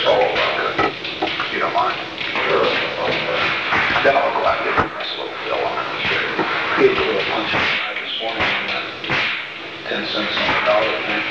all if I could, if you don't mind. Sure. Then I'll go out and get a nice little fill on it. Gave a little punch this morning on that 10 cents on the dollar thing.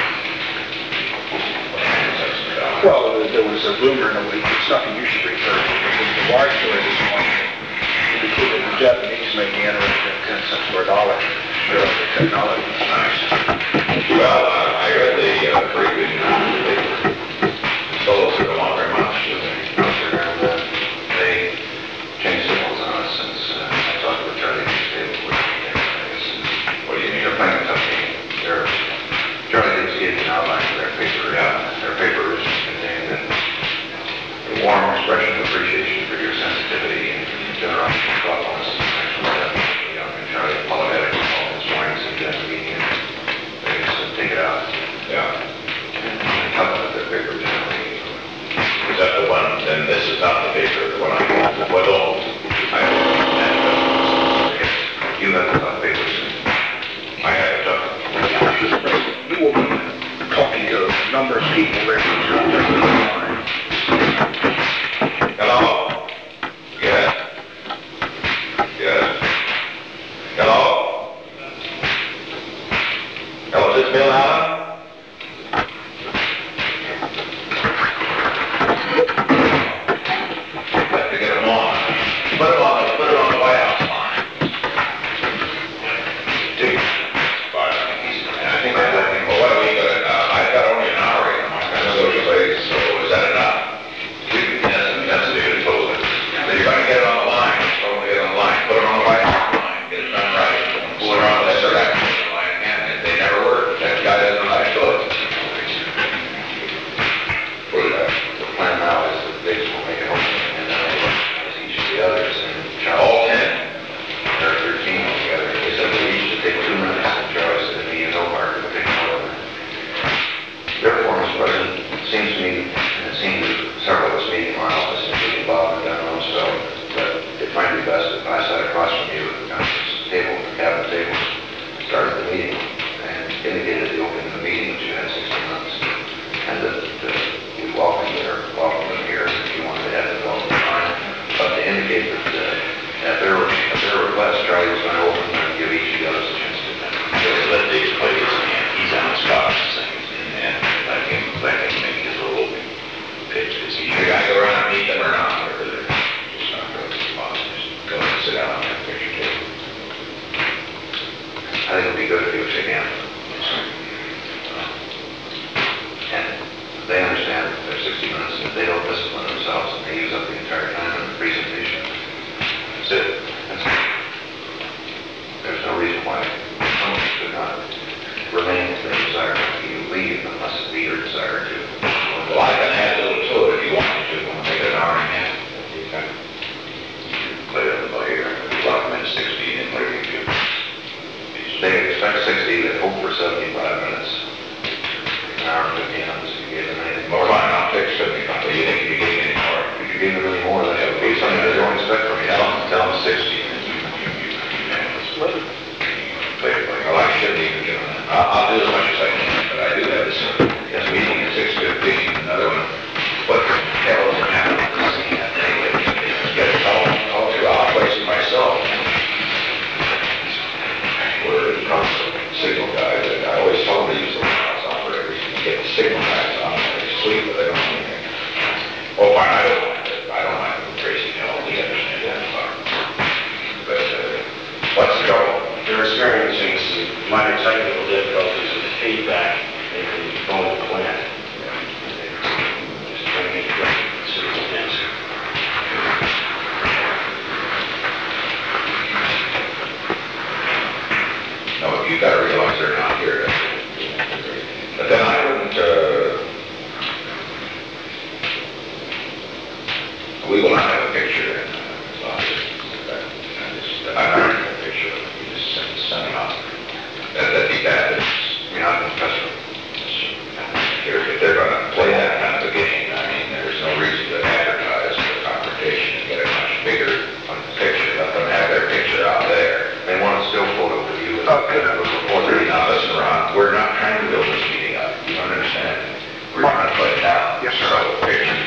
Well, there was a rumor in the week, it's nothing you should refer to, because the wire story this morning indicated the Japanese may be interested in 10 cents per dollar. Sure, the technology is nice. Well, I read the pretty good news in the paper. Sold to the Monterey Mountain out there, and they changed signals on us since I talked with Charlie Stable. What do you mean? They're playing a tough game. Charlie didn't see it in the outline of their paper. Yeah. Their paper is contained in a warm expression of appreciation for your sensitivity and generosity and thoughtfulness. And Charlie apologetic this morning since you had a meeting and they just take it out. Yeah. And talk about their paper generally. Is that the one? Then this is not the paper. The one I got. Well, no. I understand. You have the tough papers. I have the tough. Mr. President, you will be talking to a number of people there. Hello? Yes? Yes? Hello? Hello, is this Bill Allen? Have to get him on. Put it on the White House line. Dude. I think that's the thing. Well, what do we got? I've got only an hour in my kind of social base, so is that enough? That's a good tool. So you're going to get it on the line. Totally get it on the line. Put it on the White House line. Get it done right. Fool around with that direct line again. And they never work. That guy doesn't know how to do it. The plan now is that Biggs will make it open, and then I'll teach the others. And all 10. There are 13 together. They said they each should take 2 minutes. And Charlie said to me, you know, Mark, it'll take more. Therefore, Mr. President, it seems to me, and it seems to several of us meeting in my office, including Bob and Don Rumsfeld, that it might be best if I sat across from you at the conference table, the cabinet table, started the meeting, and indicated at the opening of the meeting that you had 60 months, and that we welcome them here if you wanted to have the development time, but to indicate that at their request, Charlie was going to open and give each of the others a chance to let Diggs play his hand. He's on the spot, and let him make his little pitch. Is he the guy go around and meet them or not? Or just not go to the spot? Just go and sit down on that picture table. I think it would be good if he would shake hands. And they understand that they're 60 minutes, and if they don't discipline themselves and they use up the entire time in the presentation, that's it. There's no reason why someone should not remain if they desire to leave unless it be your desire to. Well, I can add a little to it if you want me to. We'll make it an hour and a half. You can play it by ear. Lock them into 60 and play a few. They expect 60, they hope for 75 minutes. An hour and 15 minutes if you gave them anything more. Fine, I'll take 75. But you think if you gave me any more? If you gave them any more, that would be something they don't expect from you. Tell them 60. Well, I shouldn't even give them that. I'll do as much as I can, but I do have this meeting at 6:15, another one. What the hell is happening to this thing anyway? Get it all through. I'll place it myself. We're signal guys. I always told them to use the house operators. You get the signal guys on. They sleep, but they don't do anything. Oh, fine, I don't mind it. I don't mind the crazy hell. We understand that. But what's the trouble? They're experiencing some minor technical difficulties with the feedback in the phone plant. Just trying to get the answer. No, you've got to realize they're not here. But then I wouldn't, we will not have a picture. I'm not having a picture. You just send them out. That'd be bad. You're not an professional. If they're going to play that kind of a game, I mean, there's no reason to advertise the confrontation and get a much bigger picture. Let them have their picture out there. They want a still photo with you. Now listen, Ron, we're not trying to build this meeting up. You understand? We're trying to play it down. Yes, sir. So pictures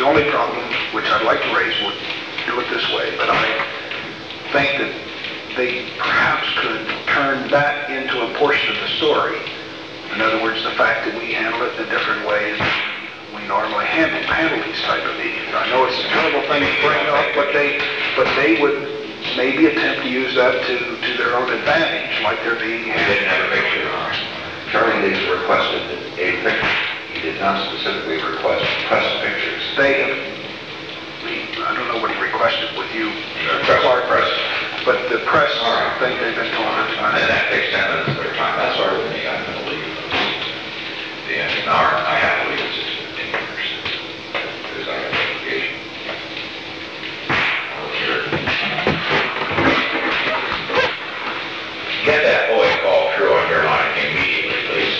only problem, which I'd like to raise, would do it this way, but I think that they perhaps could turn that into a portion of the story. In other words, the fact that we handle it in a different way than we normally handle these type of meetings. I know it's a terrible thing to bring up, but they would maybe attempt to use that to their own advantage, like they're being We didn't have a picture on. Charlie Diggs requested a picture. He did not specifically request press pictures. They have, I don't know what he requested with you, Clark, Press. but the press All right. think they've been told it's And not. that takes 10 minutes of their time. That's all right with me. I'm going to leave the end of an hour. I have to leave at 6:15 because I have an obligation. Get that boy call through on your line immediately, please.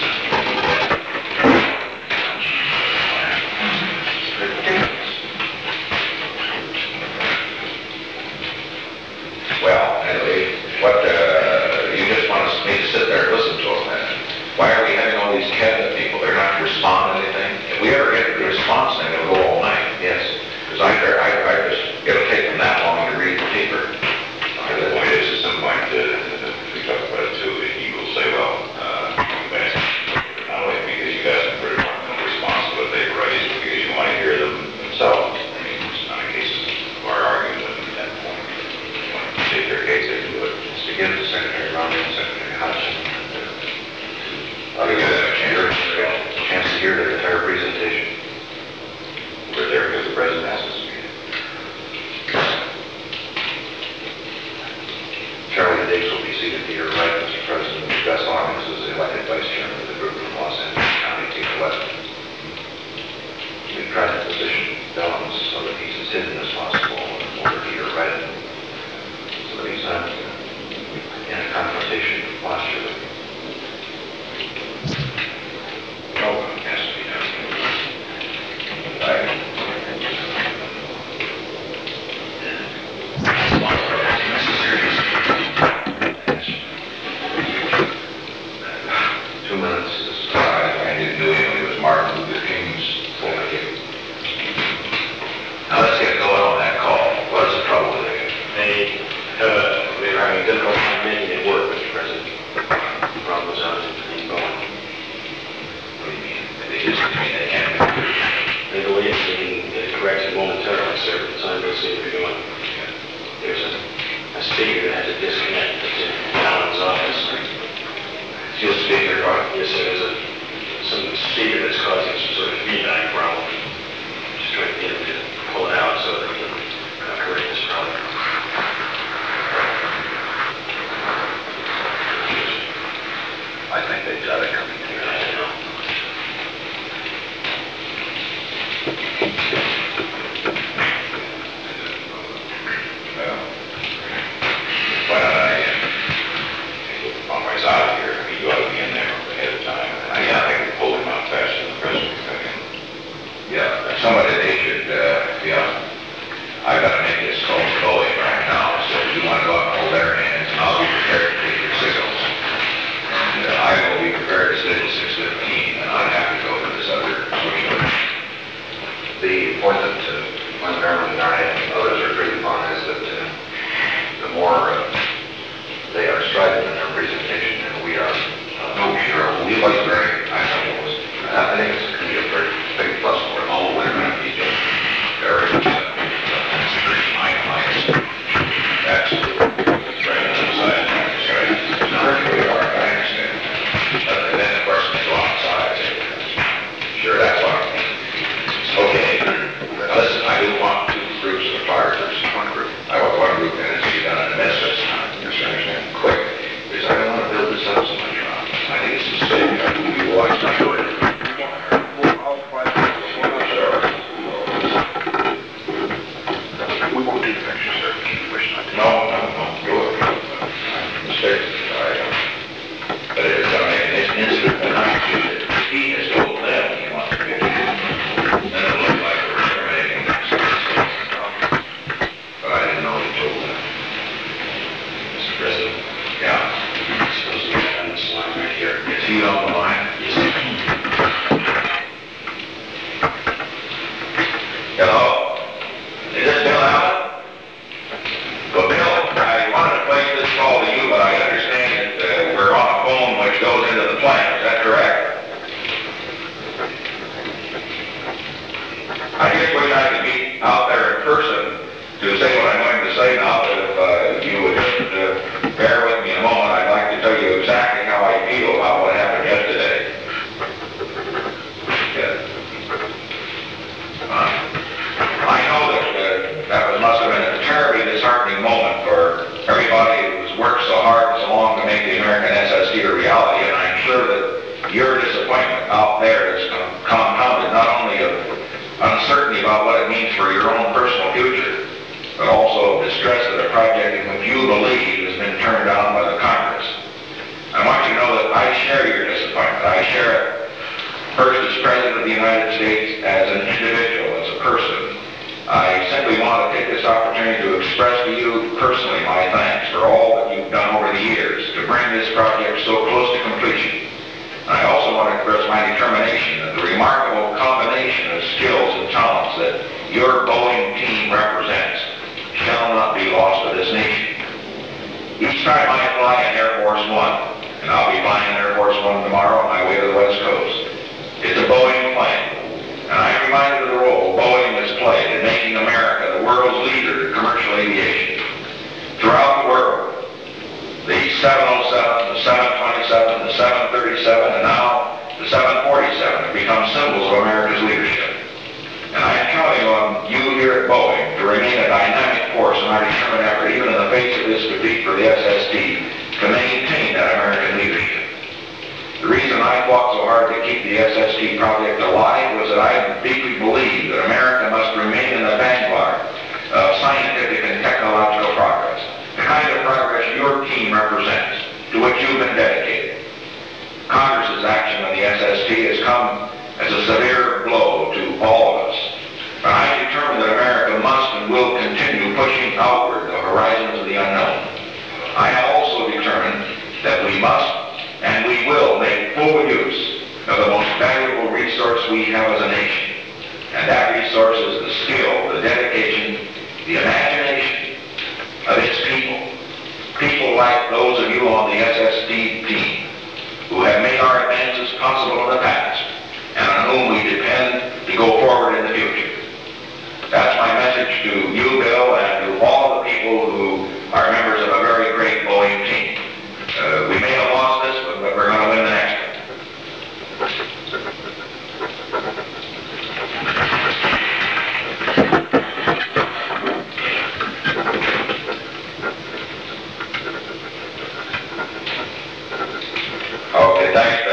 Well, anyway, you just want me to sit there and listen to them then? Why are we having all these cabinet people? They're not responding to anything? If we ever get a response, then it'll go all night. Yes. Because I just, it'll take them that long to read the paper. The point is, at some point, we talk about it too, and you will say, well, not only because you guys have pretty much response to what they've raised, because you want to hear them themselves. I mean, it's not a case of our arguing with them at that point. You want to take their case, they can do it. It's to give the Secretary Romney and Secretary Hodgson I'll give them a chance. a chance to hear their entire presentation. We're there because the president asked us to be. Charlie Diggs will be seated to your right, Mr. President. Gus Lawrence is the elected vice chairman of the group from Los Angeles County, Team 11. We've tried to position Dellums so that he's as hidden as possible and over to your right, so that he's not in a confrontation posture with you. No one has to be done. I didn't know it was Martin Luther King's full name. Now let's get going on that call. What is the trouble with it? They were having a difficult time making it work, Mr. President. The problem was how to keep going. What do you mean? They just mean they can't do it. They believe they can get it corrected momentarily, sir, but the time doesn't seem to be going. There's a speaker that had to disconnect to Alan's office. You'll speak your part. Yes, sir, there's some speaker that's causing some sort of feedback problem. Just trying to get him to pull it out so that we can correct this problem. I think they've got it coming together. I don't know. Well, why not on my side here, I mean, you ought to be in there ahead of time. I think we pulled him out faster than the president could come in. Yeah, somebody, they should, I've got to make this call to Boeing right now, so if you want to go out and hold their hands, and I'll be prepared to take your signals. And I will be prepared to sit at 6:15, and I'm happy to go for this other switchover. The point that my Marilyn and I and others are agreed upon is that the more they are strident in their presentation than we are. No, sure, we was very, I think it's going to be a very big plus for them. Oh, we're going to be just very, very minus. Absolutely. It's right on the side. That's right. We are, I understand. And then, of course, we go outside. Sure, that's what I mean. Okay, now listen, I do want two groups of Hello? Is this Bill Allen? Well, Bill, I wanted to place this call to you, but I understand that we're on a phone which goes into the plant. Is that correct? I just wish I could be out there in person to say what I'm going to say now, but if you would just bear with me a moment, I'd like to tell you exactly how I feel about what happened yesterday. I know that must have been a terribly disheartening moment for everybody who's worked so hard and so long to make the American SST a reality, and I'm sure that your disappointment out there is compounded not only of uncertainty about what it means for your own personal future, but also of distress at a project in which you believe has been turned down by the Congress. I want you to know that I share your disappointment. I share it first as President of the United States, as an individual, as a person. I simply want to take this opportunity to express to you personally my thanks for all that you've done over the years to bring this project so close to completion. I also want to express my determination that the remarkable combination of skills and talents that your Boeing team represents shall not be lost to this nation. Each time I fly in Air Force One, and I'll be flying in Air Force One tomorrow on my way to the West Coast, it's a Boeing plane. And I'm reminded of the role Boeing has played in making America the world's leader in commercial aviation. Throughout the world, the 707, the 727, the 737, and now the 747 have become symbols of America's leadership. And I am counting on you here at Boeing to remain a dynamic force in our determined effort, even in the face of this defeat for the SST, to maintain that American leadership. The reason I fought so hard to keep the SST project alive was that I deeply believe that America must remain in the vanguard of scientific and technological progress, the kind of progress your team represents, to which you've been dedicated. Congress's action on the SST has come as a severe blow to all of us, but I'm determined that America must and will continue pushing outward the horizons of the unknown. I am also determined that we must and we will make full use of the most valuable resource we have as a nation. And that resource is the skill, the dedication, the imagination of its people. People like those of you on the SST team who have made our advances possible in the past and on whom we depend to go forward in the future. That's my message to you, Bill, and to all the people who are members of a very great Boeing team. We may have lost this, but we're going to win the next one. Okay, thanks.